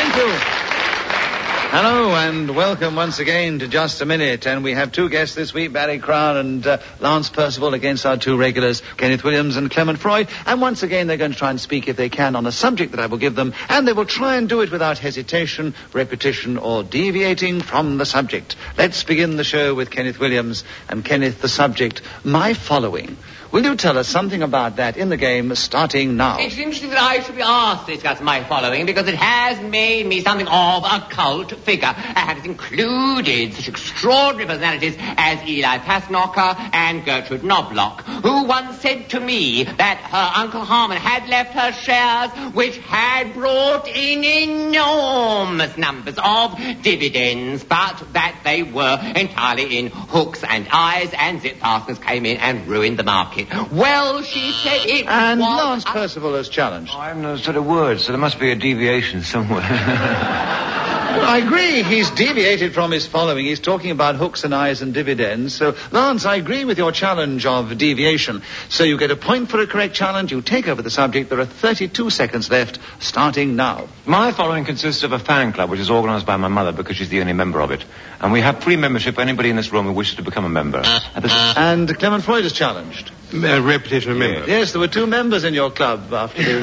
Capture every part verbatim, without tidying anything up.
Thank you. Hello and welcome once again to Just a Minute. And we have two guests this week, Barry Crowne and uh, Lance Percival, against our two regulars, Kenneth Williams and Clement Freud. And once again, they're going to try and speak, if they can, on a subject that I will give them. And they will try and do it without hesitation, repetition, or deviating from the subject. Let's begin the show with Kenneth Williams. And Kenneth, the subject, my following. Will you tell us something about that in the game, starting now? It's interesting that I should be asked to discuss my following, because it has made me something of a cult figure, and has included such extraordinary personalities as Eli Passnocker and Gertrude Knobloch, who once said to me that her Uncle Harmon had left her shares which had brought in enormous numbers of dividends, but that they were entirely in hooks and eyes, and Zip Parsons came in and ruined the market. Well, she said it and was... And Lance Percival has challenged. Oh, I haven't understood a word, so there must be a deviation somewhere. Well, I agree. He's deviated from his following. He's talking about hooks and eyes and dividends. So, Lance, I agree with your challenge of deviation. So you get a point for a correct challenge. You take over the subject. There are thirty-two seconds left, starting now. My following consists of a fan club, which is organised by my mother because she's the only member of it. And we have free membership for anybody in this room who wishes to become a member. And Clement Freud is challenged. Uh, repetition of member. Yes, there were two members in your club after the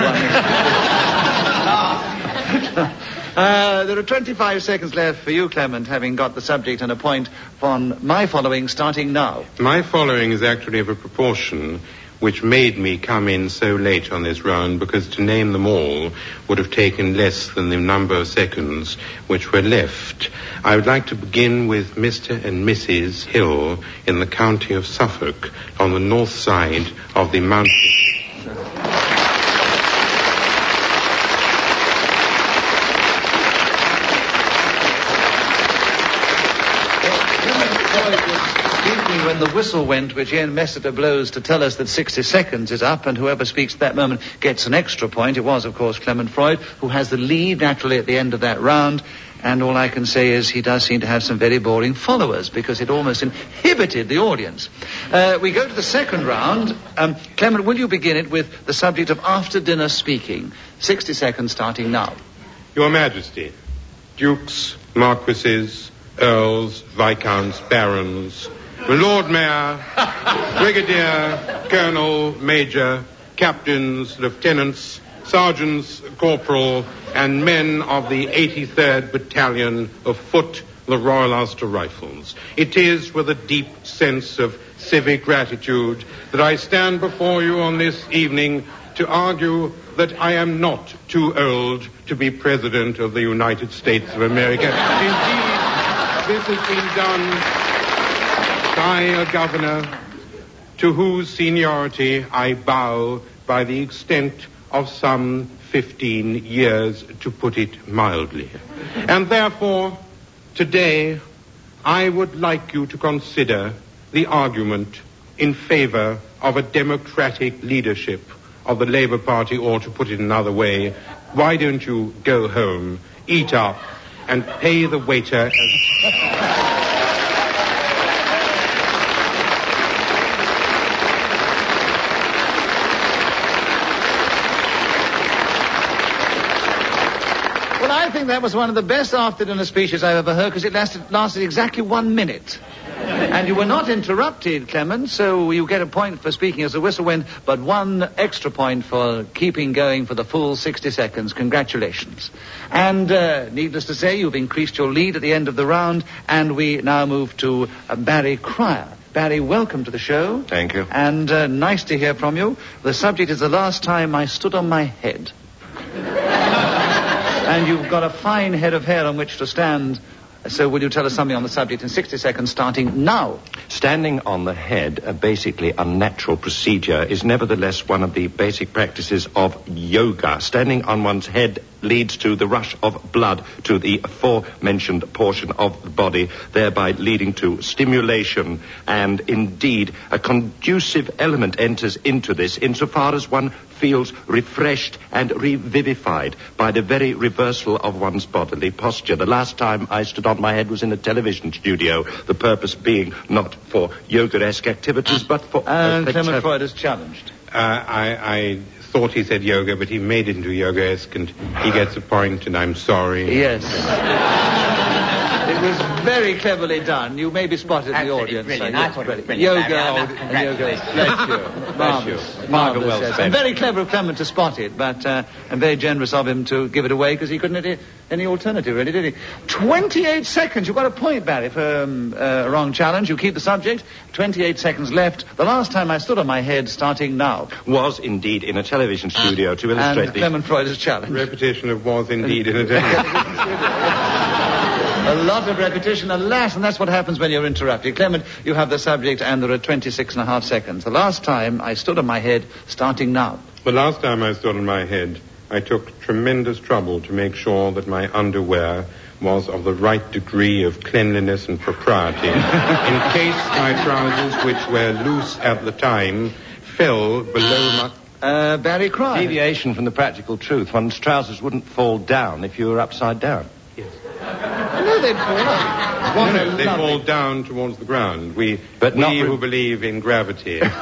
one. Uh, there are twenty-five seconds left for you, Clement, having got the subject and a point on my following, starting now. My following is actually of a proportion which made me come in so late on this round, because to name them all would have taken less than the number of seconds which were left. I would like to begin with Mister and Missus Hill in the county of Suffolk, on the north side of the mountain. When the whistle went, which Ian Messiter blows to tell us that sixty seconds is up, and whoever speaks at that moment gets an extra point. It was, of course, Clement Freud, who has the lead naturally at the end of that round. And all I can say is he does seem to have some very boring followers, because it almost inhibited the audience. Uh, we go to the second round. Um, Clement, will you begin it with the subject of after-dinner speaking? sixty seconds starting now. Your Majesty, dukes, marquises, earls, viscounts, barons, Lord Mayor, Brigadier, Colonel, Major, Captains, Lieutenants, Sergeants, Corporal, and men of the eighty-third Battalion of Foot, the Royal Ulster Rifles. It is with a deep sense of civic gratitude that I stand before you on this evening to argue that I am not too old to be President of the United States of America. Indeed, this has been done by a governor to whose seniority I bow by the extent of some fifteen years, to put it mildly. And therefore, today, I would like you to consider the argument in favor of a democratic leadership of the Labour Party, or to put it another way, why don't you go home, eat up, and pay the waiter as... I think that was one of the best after-dinner speeches I've ever heard, because it lasted, lasted exactly one minute. And you were not interrupted, Clement, so you get a point for speaking as the whistle went, but one extra point for keeping going for the full sixty seconds. Congratulations. And uh, needless to say, you've increased your lead at the end of the round, and we now move to uh, Barry Cryer. Barry, welcome to the show. Thank you. And uh, nice to hear from you. The subject is the last time I stood on my head. And you've got a fine head of hair on which to stand. So will you tell us something on the subject in sixty seconds, starting now? Standing on the head, a basically unnatural procedure, is nevertheless one of the basic practices of yoga. Standing on one's head leads to the rush of blood to the aforementioned portion of the body, thereby leading to stimulation, and indeed a conducive element enters into this insofar as one feels refreshed and revivified by the very reversal of one's bodily posture. The last time I stood on my head was in a television studio, the purpose being not for yoga-esque activities, but for... And uh, Clement Freud is challenged. Uh, I, I thought he said yoga, but he made it into yoga-esque, and he gets a point, and I'm sorry. Yes. It was very cleverly done. You may be spotted in the Absolutely audience. brilliant. So, I yes, thought it was brilliant. brilliant, Yoga Barry. I and, must and yoga. congratulate Bless you. Marvellous. Marvellous well yes. spent. And very clever of Clement to spot it, but uh, and very generous of him to give it away because he couldn't have any, any alternative, really, did he? twenty-eight seconds. You've got a point, Barry, for um, uh, a wrong challenge. You keep the subject. twenty-eight seconds left. The last time I stood on my head, starting now. Was indeed in a television studio to illustrate And the... Clement Freud's challenge. Repetition of was indeed in a day. A lot of repetition, alas, and that's what happens when you're interrupted. Clement, you have the subject, and there are twenty-six and a half seconds. The last time I stood on my head, starting now. The last time I stood on my head, I took tremendous trouble to make sure that my underwear was of the right degree of cleanliness and propriety, in case my trousers, which were loose at the time, fell below my... Uh, Barry Cryer. Deviation from the practical truth. One's trousers wouldn't fall down if you were upside down. No, they'd fall up. No, no, they fall down towards the ground. We, But we not re- who believe in gravity. But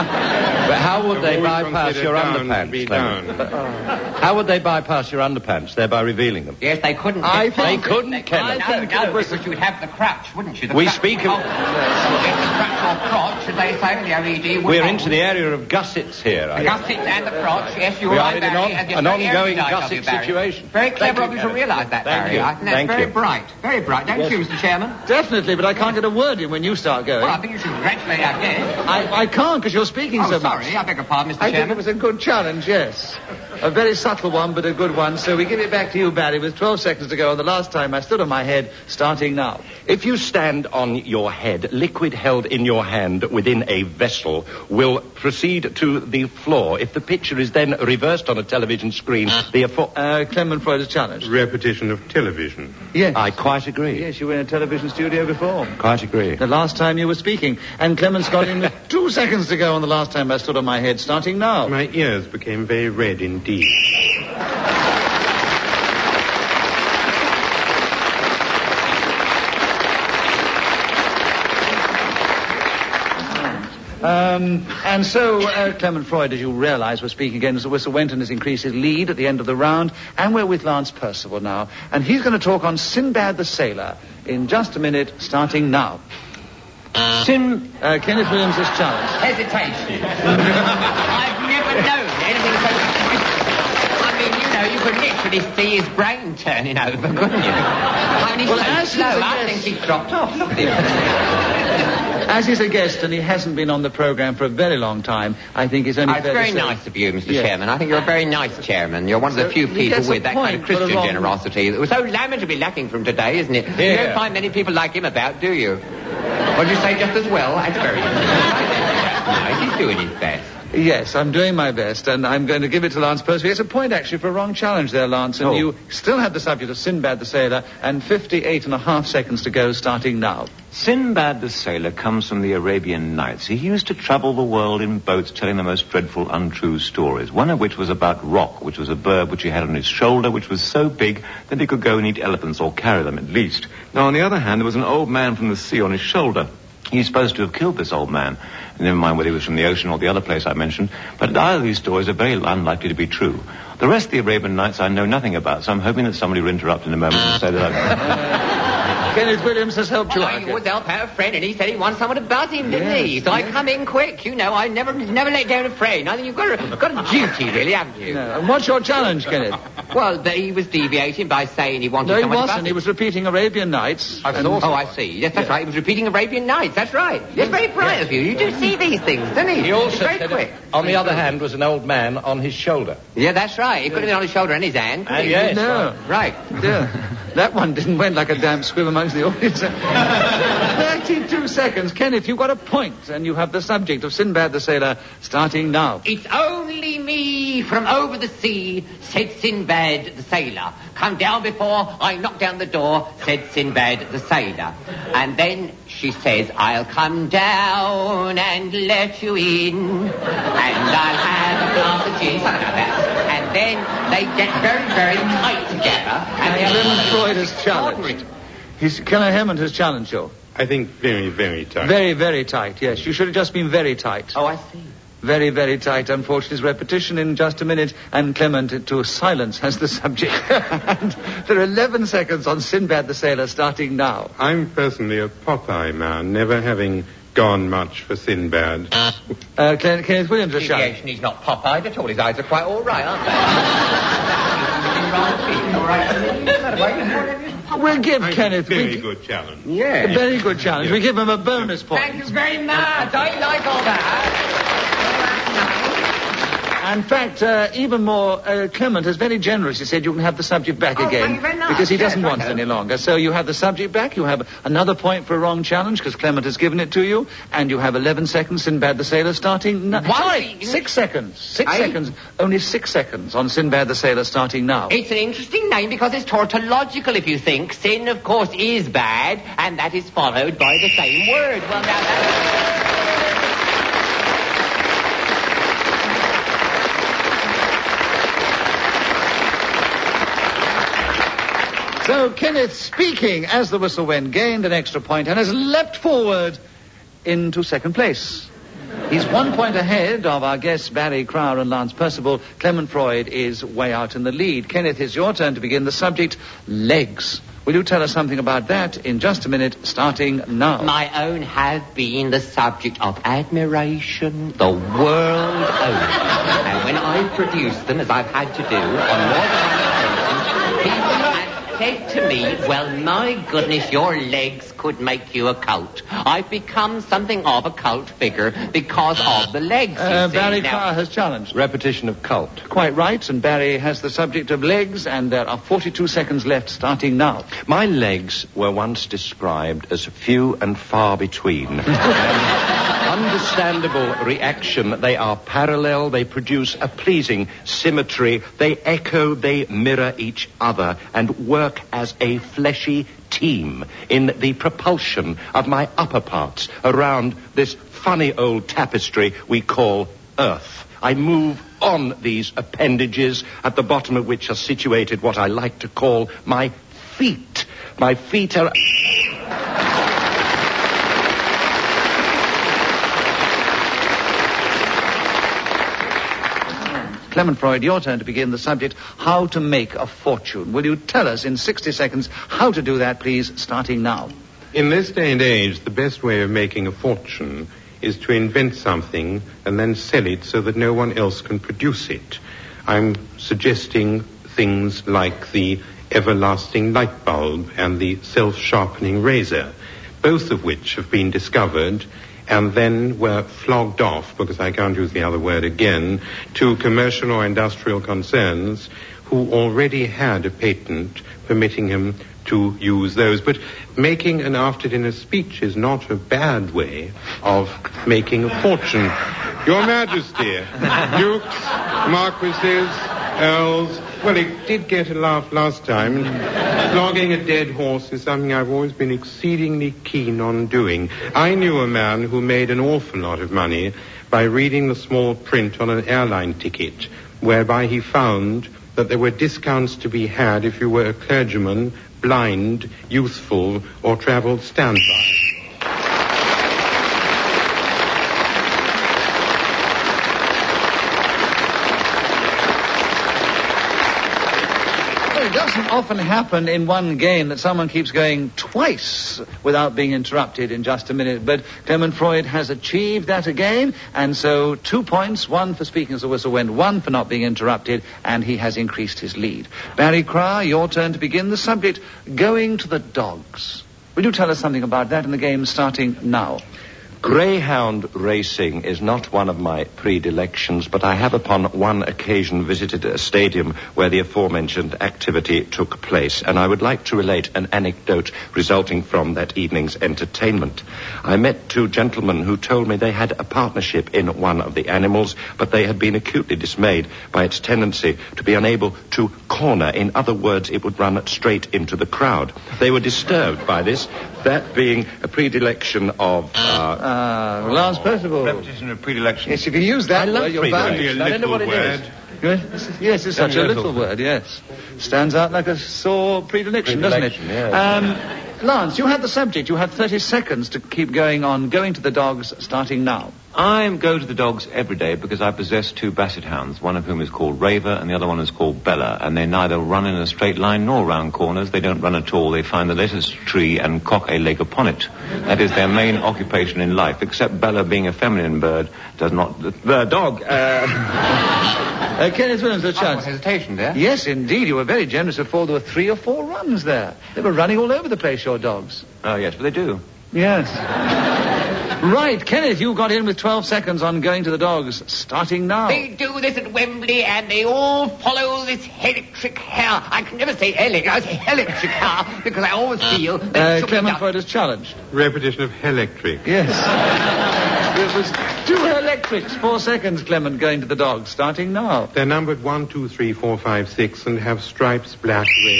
how would they always bypass consider your down to underpants, be Clement? down. How would they bypass your underpants? Thereby revealing them. Yes, they couldn't. I get think- past They it. couldn't, They Kenneth. No, I think no, it was- because you would have the crutch, wouldn't you? The We crutch. speak of- Oh, yes, the crutch or crotch, as they say in the O E D. would We're hold. into the area of gussets here. I The gussets and the crotch, yes, you're We are right, in an Barry. on- and you're an very ongoing erudite of gusset you, Barry. situation. Very Thank clever you, of you to Kenneth. realise that, Thank Barry. you. I think that's Thank very you. bright. Very bright, don't Yes. you, Mister Chairman? Definitely, but I can't get a word in when you start going. Well, I think you should congratulate our guest. I, I can't because you're speaking Oh, so sorry, much. I beg your pardon, Mister I think Chairman. it was a good challenge, yes. A very subtle one, but a good one. So we give it back to you, Barry, with twelve seconds to go. And the last time I stood on my head, starting now. If you stand on your head, liquid held in your hand within a vessel will proceed to the floor. If the picture is then reversed on a television screen, the affo- Uh, Clement Freud's challenge. Repetition of television. Yes. I quite agree. Yes, you were in a television studio before. Quite agree. The last time you were speaking. And Clement's got in with two seconds to go on the last time I stood on my head, starting now. My ears became very red indeed. Um, and so, uh, Clement Freud, as you realise, was speaking again as the whistle went and has increased his lead at the end of the round. And we're with Lance Percival now. And he's going to talk on Sinbad the Sailor in just a minute, starting now. Sin... Uh, Kenneth Williams' challenge. Hesitation. I've never known anything so... I mean, you know, you could literally see his brain turning over, couldn't you? I mean, he's Well, so as slow, he's a I guest- think he's dropped off. Look at him. As he's a guest and he hasn't been on the programme for a very long time, I think it's only Oh, it's fair to very say- nice of you, Mister Yes. Chairman. I think you're a very nice chairman. You're one of So the few he people gets a with that kind point of for the Christian wrong- generosity that was so lamentably lacking from today, isn't it? You Yeah. don't find many people like him about, do you? What do you say, just as well? That's very That's nice. He's doing his best. Yes, I'm doing my best, and I'm going to give it to Lance Percival. It's a point, actually, for a wrong challenge there, Lance, and Oh. you still have the subject of Sinbad the Sailor, and fifty-eight and a half seconds to go, starting now. Sinbad the sailor comes from the Arabian Nights. He used to travel the world in boats telling the most dreadful, untrue stories, one of which was about Rock, which was a bird which he had on his shoulder, which was so big that he could go and eat elephants, or carry them at least. Now, on the other hand, there was an old man from the sea on his shoulder. He's supposed to have killed this old man. Never mind whether he was from the ocean or the other place I mentioned. But either of these stories are very unlikely to be true. The rest of the Arabian Nights I know nothing about, so I'm hoping that somebody will interrupt in a moment and say that I've... Kenneth Williams has helped you Well, out. he would help out a friend, and he said he wanted someone to buzz him, didn't Yes, he? So I yes. come in quick, you know. I never never let down a friend. I think you've got a, got a duty, really, haven't you? No. And what's your challenge, Kenneth? Well, but he was deviating by saying he wanted No, he someone to buzz wasn't. He him. was repeating Arabian Nights. I and- thought so. Oh, I see. Yes, that's Yeah. right. He was repeating Arabian Nights. That's right. Yes, very bright of you. You do see these things, don't you? He also It's very said, quick. on the other hand, was an old man on his shoulder. Yeah, that's right. He could have been on his shoulder and his hand. couldn't And he? yes. No. Right. Yeah. That one didn't went like a damp squib amongst the audience. thirty-two seconds. Kenneth, you've got a point, and you have the subject of Sinbad the Sailor starting now. It's only me from over the sea, said Sinbad the sailor. Come down before I knock down the door, said Sinbad the sailor. And then she says, I'll come down and let you in, and I'll have a glass of gin, something like that. And then they get very, very tight together. And And Clement Freud has challenged. He's, Keller Hammond has challenged you. I think very, very tight. Very, very tight, yes. You should have just been very tight. Oh, I see. Very, very tight, unfortunately. Repetition in just a minute, and Clement to silence has the subject. And there are eleven seconds on Sinbad the Sailor, starting now. I'm personally a Popeye man, never having gone much for Sinbad. Uh, Ken- Kenneth Williams, a shout. Deviation, he's not Popeye at all. His eyes are quite all right, aren't they? We'll give I Kenneth... Very we, good challenge. Yeah. A very good challenge. Yeah. We give him a bonus point. Thank you very much. I like all that. In fact, uh, even more, uh, Clement is very generous. He said you can have the subject back Oh, again. thank you very much. Because he doesn't Yes, want I it know. any longer. So you have the subject back, you have another point for a wrong challenge, because Clement has given it to you, and you have eleven seconds, Sinbad the Sailor, starting now. Sorry, six seconds. Six I- seconds. Only six seconds on Sinbad the Sailor, starting now. It's an interesting name because it's tautological, if you think. Sin, of course, is bad, and that is followed by the same word. Well, now that's... So Kenneth, speaking as the whistle went, gained an extra point and has leapt forward into second place. He's one point ahead of our guests Barry Crowder and Lance Percival. Clement Freud is way out in the lead. Kenneth, it's your turn to begin. The subject, legs. Will you tell us something about that in just a minute, starting now? My own have been the subject of admiration the world over. And when I produce them, as I've had to do on more than one occasion, people have said to me, well, my goodness, your legs could make you a cult. I've become something of a cult figure because of the legs, you Uh, see. Barry Now- Crowder has challenged. Repetition of cult. Quite right, and Barry has the subject of legs, and there are forty-two seconds left, starting now. My legs were once described as few and far between. An understandable reaction. They are parallel. They produce a pleasing symmetry. They echo, they mirror each other and work as a fleshy team in the propulsion of my upper parts around this funny old tapestry we call Earth. I move on these appendages, at the bottom of which are situated what I like to call my feet. My feet are... Clement Freud, your turn to begin the subject, how to make a fortune. Will you tell us in sixty seconds how to do that, please, starting now? In this day and age, the best way of making a fortune is to invent something and then sell it so that no one else can produce it. I'm suggesting things like the everlasting light bulb and the self-sharpening razor, both of which have been discovered and then were flogged off, because I can't use the other word again, to commercial or industrial concerns who already had a patent permitting him to use those. But making an after-dinner speech is not a bad way of making a fortune. Your Majesty, dukes, marquises, earls, well, it did get a laugh last time. Flogging a dead horse is something I've always been exceedingly keen on doing. I knew a man who made an awful lot of money by reading the small print on an airline ticket, whereby he found that there were discounts to be had if you were a clergyman, blind, youthful, or travelled standby. Well, it doesn't often happen in one game that someone keeps going twice without being interrupted in just a minute. But Clement Freud has achieved that again, and so two points, one for speaking as the whistle went, one for not being interrupted, and he has increased his lead. Barry Crowder, your turn to begin the subject, going to the dogs. Will you tell us something about that in the game starting now? Greyhound racing is not one of my predilections, but I have upon one occasion visited a stadium where the aforementioned activity took place, and I would like to relate an anecdote resulting from that evening's entertainment. I met two gentlemen who told me they had a partnership in one of the animals, but they had been acutely dismayed by its tendency to be unable to corner. In other words, it would run straight into the crowd. They were disturbed by this, that being a predilection of... Uh, Uh, Lance Percival. Repetition of predilection. Yes, if you use that I love word, you're bound. predilection. Only a I don't know what little it is. word. Yes, yes, it's such a Only a little little. word, yes. Stands out like a sore predilection, doesn't it? Predilection, yes. Um, Lance, you have the subject. You have thirty seconds to keep going on. Going to the dogs, starting now. I go to the dogs every day because I possess two basset hounds, one of whom is called Raver and the other one is called Bella, and they neither run in a straight line nor round corners. They don't run at all. They find the latest tree and cock a leg upon it. That is their main occupation in life, except Bella, being a feminine bird, does not... The, the dog... Uh... uh, Kenneth Williams, the chance. Oh, hesitation there. Yes, indeed. You were very generous before. There were three or four runs there. They were running all over the place, your dogs. Oh, yes, but they do. Yes. Right, Kenneth, you got in with twelve seconds on going to the dogs, starting now. They do this at Wembley, and they all follow this electric hair. I can never say electric, I say electric hair, because I always feel... that Uh, Clement Freud is challenged. Repetition of electric. Yes. It was two electrics. Four seconds, Clement, going to the dogs, starting now. They're numbered one, two, three, four, five, six, and have stripes black, red.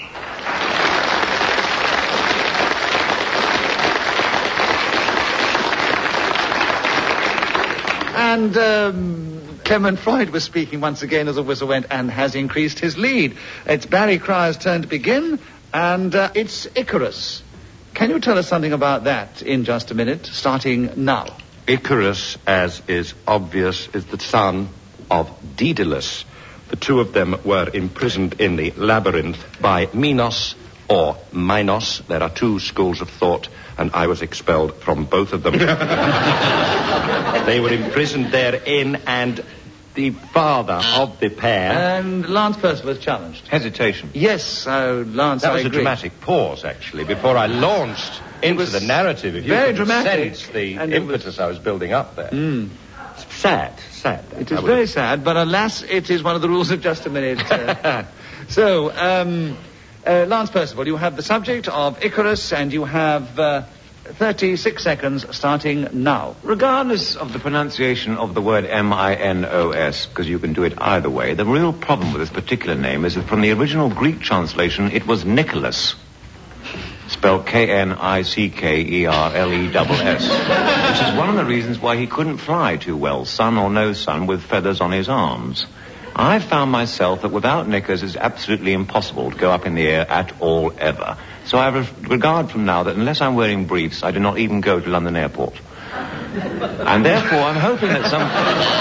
And um, Clement Freud was speaking once again as the whistle went and has increased his lead. It's Barry Cryer's turn to begin, and uh, it's Icarus. Can you tell us something about that in just a minute, starting now? Icarus, as is obvious, is the son of Daedalus. The two of them were imprisoned in the labyrinth by Minos or Minos. There are two schools of thought, and I was expelled from both of them. They were imprisoned therein, and the father of the pair... And Lance Percival is challenged. Hesitation. Yes, uh, Lance, That I was a agree. dramatic pause, actually, before I launched into was the narrative. If you very could dramatic, sense the and it was- impetus I was building up there. Mm. Sad, sad. It I is would- very sad, but alas, it is one of the rules of just a minute. Uh, so, um, uh, Lance Percival, you have the subject of Icarus, and you have uh, thirty-six seconds starting now. Regardless of the pronunciation of the word M I N O S, because you can do it either way, the real problem with this particular name is that from the original Greek translation, it was Nicholas. Spelled K N I C K E R L E S S, which is one of the reasons why he couldn't fly too well, sun or no sun, with feathers on his arms. I found myself that without knickers it's absolutely impossible to go up in the air at all ever. So I re- regard from now that unless I'm wearing briefs, I do not even go to London Airport. And therefore I'm hoping that some...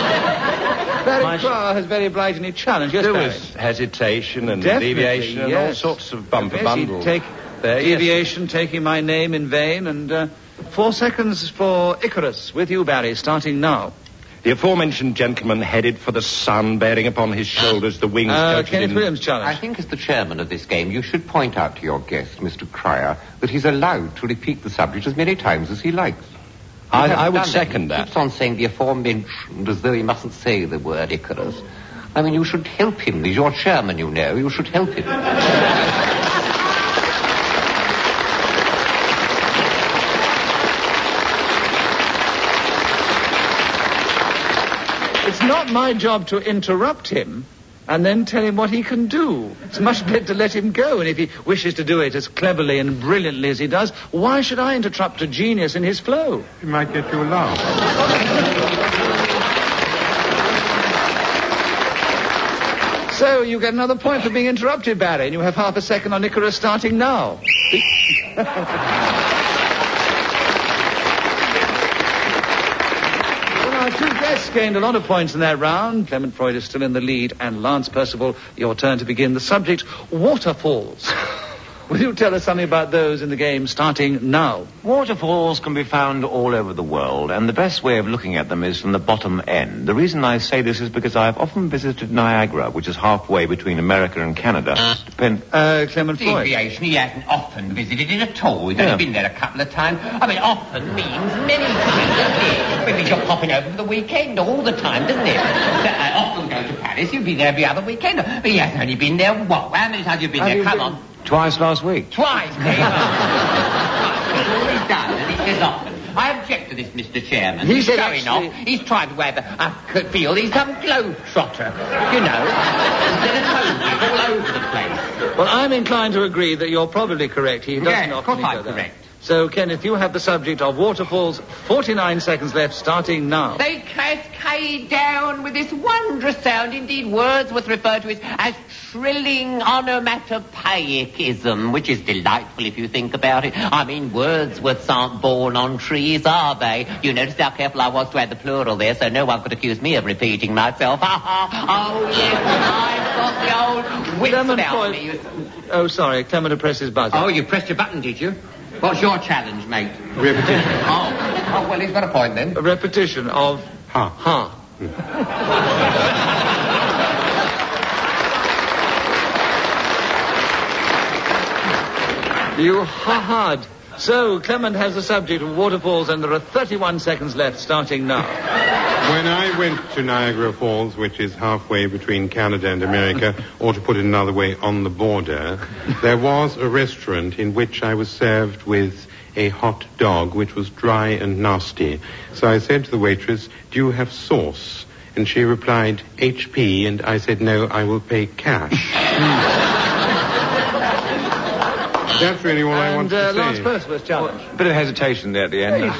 Barry My- Cryer has very obligingly challenged. Yes, There Barry. was hesitation and Definitely, deviation and all yes. sorts of bumper Yes, he'd bundles. Take There, yes. deviation, taking my name in vain, and uh, four seconds for Icarus. With you, Barry, starting now. The aforementioned gentleman headed for the sun, bearing upon his shoulders the wings Uh, coated Kenneth in... Williams I challenge. think as the chairman of this game, you should point out to your guest, Mister Cryer, that he's allowed to repeat the subject as many times as he likes. You I, haven't I would done second He that. keeps on saying the aforementioned as though he mustn't say the word Icarus. I mean, you should help him. He's your chairman, you know. You should help him. It's not my job to interrupt him and then tell him what he can do. It's much better to let him go, and if he wishes to do it as cleverly and brilliantly as he does, why should I interrupt a genius in his flow? It might get you a laugh. So you get another point for being interrupted, Barry, and you have half a second on Icarus starting now. Well, our two guests gained a lot of points in that round. Clement Freud is still in the lead, and Lance Percival, your turn to begin. The subject, waterfalls. Will you tell us something about those in the game starting now? Waterfalls can be found all over the world, and the best way of looking at them is from the bottom end. The reason I say this is because I've often visited Niagara, which is halfway between America and Canada. Depend- Uh, Clement Freud. Deviation, he hasn't often visited it at all. He's Yeah. only been there a couple of times. I mean, often means many times, doesn't it? Maybe you're popping over for the weekend all the time, doesn't it? So, I often go to Paris. You've been there every other weekend. But he hasn't only been there, what? How many times have you been Have there? you Come been- on. Twice last week. Twice, Dave. That's all he's done, and he says often. I object to this, Mister Chairman. He he's said showing actually- off. He's trying to wear the... I could feel he's some globetrotter, you know. Instead of poses all over the place. Well, I'm inclined to agree that you're probably correct. He doesn't Yes, of often course I'm go there. correct. So, Kenneth, you have the subject of waterfalls. forty-nine seconds left, starting now. They cascade down with this wondrous sound. Indeed, Wordsworth referred to it as trilling onomatopoeicism, which is delightful if you think about it. I mean, Wordsworths aren't born on trees, are they? You noticed how careful I was to add the plural there, so no one could accuse me of repeating myself. Ha ha! Oh, yes, I've got the old wits Clement about Freud- me. Oh, sorry, Clement had pressed his buzzer. Oh, you pressed your button, did you? What's your challenge, mate? Repetition. Oh, oh well, he's got a point then. A repetition of Ha. ha. You ha-ha'd. So, Clement has the subject of waterfalls, and there are thirty-one seconds left, starting now. When I went to Niagara Falls, which is halfway between Canada and America, or to put it another way, on the border, there was a restaurant in which I was served with a hot dog, which was dry and nasty. So I said to the waitress, "Do you have sauce?" And she replied, "H P," and I said, "No, I will pay cash." That's really all I want And uh, to Lance say. Percival's challenge. Bit of hesitation there at the end.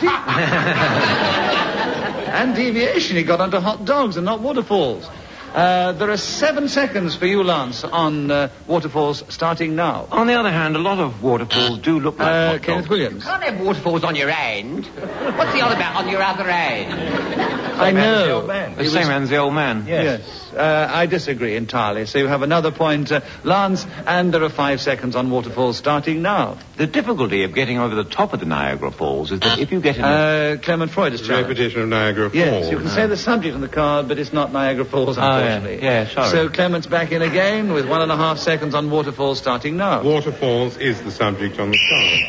And deviation. He got onto hot dogs and not waterfalls. Uh, there are seven seconds for you, Lance, on uh, waterfalls, starting now. On the other hand, a lot of waterfalls do look like Uh, hot Kenneth dogs. Williams. Can't have waterfalls on your end. What's he on about on your other end? I know. The He same was- man's the old man. Yes. Uh, I disagree entirely. So you have another point, uh, Lance, and there are five seconds on waterfalls, starting now. The difficulty of getting over the top of the Niagara Falls is that if you get in a... Uh, Clement Freud is challenged. Repetition of Niagara Falls. Yes, you can say the subject on the card, but it's not Niagara Falls, unfortunately. Oh, yeah. Yeah, sorry. So Clement's back in again with one and a half seconds on waterfalls, starting now. Waterfalls is the subject on the card.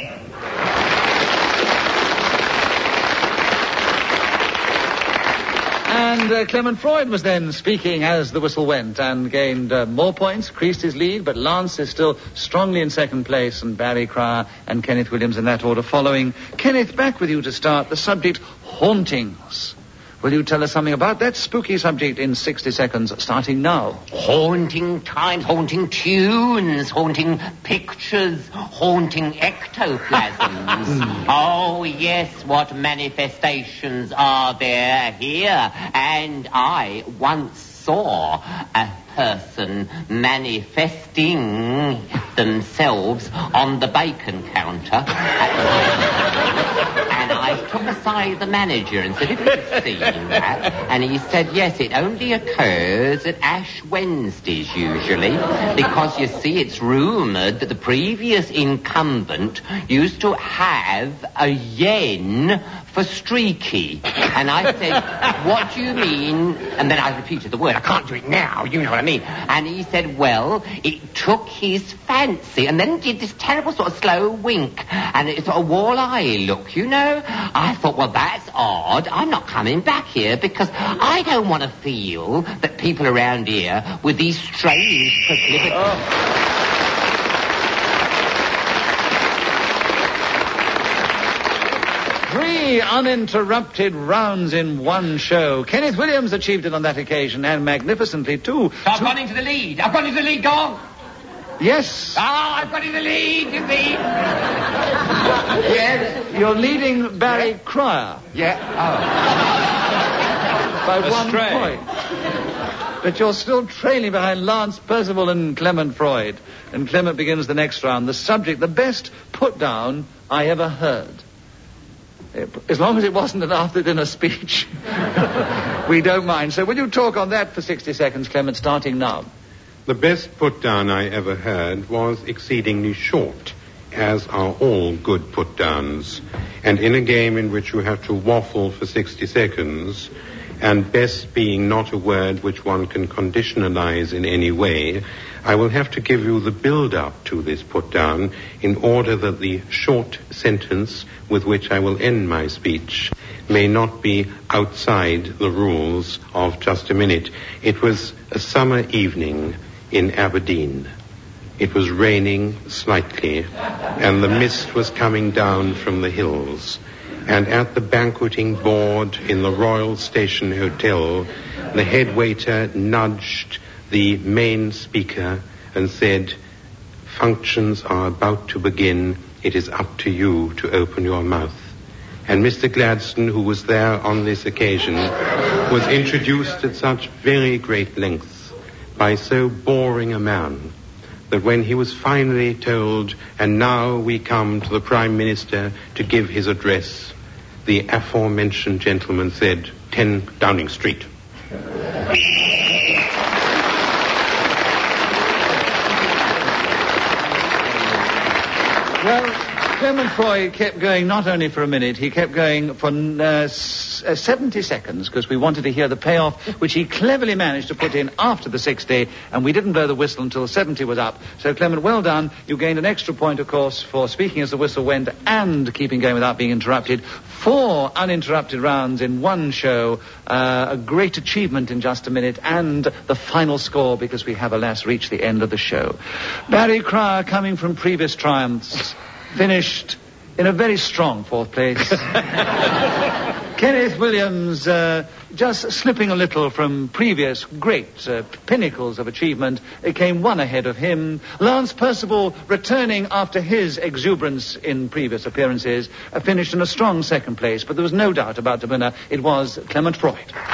And uh, Clement Freud was then speaking as the whistle went and gained uh, more points, increased his lead, but Lance is still strongly in second place, and Barry Cryer and Kenneth Williams in that order following. Kenneth, back with you to start the subject, hauntings. Will you tell us something about that spooky subject in sixty seconds, starting now? Haunting times, haunting tunes, haunting pictures, haunting ectoplasms. Oh, yes, what manifestations are there here? And I once saw a person manifesting themselves on the bacon counter. And I took aside the manager and said, "Have you seen that?" And he said, "Yes, it only occurs at Ash Wednesdays usually, because you see it's rumoured that the previous incumbent used to have a yen for streaky." And I said, "What do you mean?" And then I repeated the word. I can't do it now, you know what I mean. And he said, "Well, it took his fancy," and then did this terrible sort of slow wink, and it's sort of walleye look, you know. I thought, well, that's odd. I'm not coming back here because I don't want to feel that people around here with these strange proclivities. Oh. Three uninterrupted rounds in one show. Kenneth Williams achieved it on that occasion, and magnificently, too. So I've gone into the lead. I've gone into the lead. Go on. Yes. Ah, I've got in the lead, you see. Yes. You're leading Barry Cryer Yeah. by one Astray. point. But you're still trailing behind Lance Percival and Clement Freud. And Clement begins the next round. The subject, the best put-down I ever heard. As long as it wasn't an after-dinner speech, we don't mind. So will you talk on that for sixty seconds, Clement, starting now? The best put-down I ever heard was exceedingly short, as are all good put-downs. And in a game in which you have to waffle for sixty seconds, and best being not a word which one can conditionalize in any way, I will have to give you the build-up to this put-down in order that the short sentence with which I will end my speech may not be outside the rules of just a minute. It was a summer evening in Aberdeen. It was raining slightly, and the mist was coming down from the hills. And at the banqueting board in the Royal Station Hotel, the head waiter nudged the main speaker and said, "Functions are about to begin it is up to you to open your mouth. And Mister Gladstone, who was there on this occasion, was introduced at such very great length by so boring a man that when he was finally told, and now we come to the Prime Minister to give his address, the aforementioned gentleman said, ten Downing Street. Well, Clement Freud kept going not only for a minute, he kept going for uh, s- uh, seventy seconds, because we wanted to hear the payoff, which he cleverly managed to put in after the sixty, and we didn't blow the whistle until seventy was up. So, Clement, well done. You gained an extra point, of course, for speaking as the whistle went and keeping going without being interrupted. Four uninterrupted rounds in one show, uh, a great achievement in just a minute, and the final score, because we have, alas, reached the end of the show. Barry Cryer, coming from previous triumphs, finished in a very strong fourth place. Kenneth Williams uh, just slipping a little from previous great uh, pinnacles of achievement. It came one ahead of him. Lance Percival, returning after his exuberance in previous appearances, uh, finished in a strong second place, but there was no doubt about the winner. It was Clement Freud.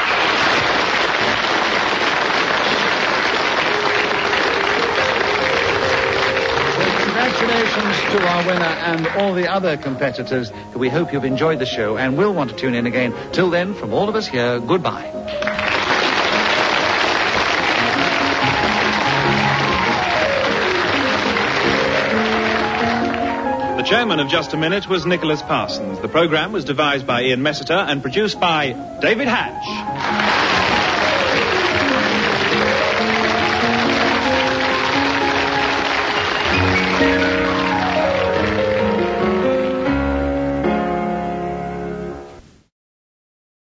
Congratulations to our winner and all the other competitors. We hope you've enjoyed the show and will want to tune in again. Till then, from all of us here, goodbye. The chairman of Just a Minute was Nicholas Parsons. The programme was devised by Ian Messiter and produced by David Hatch.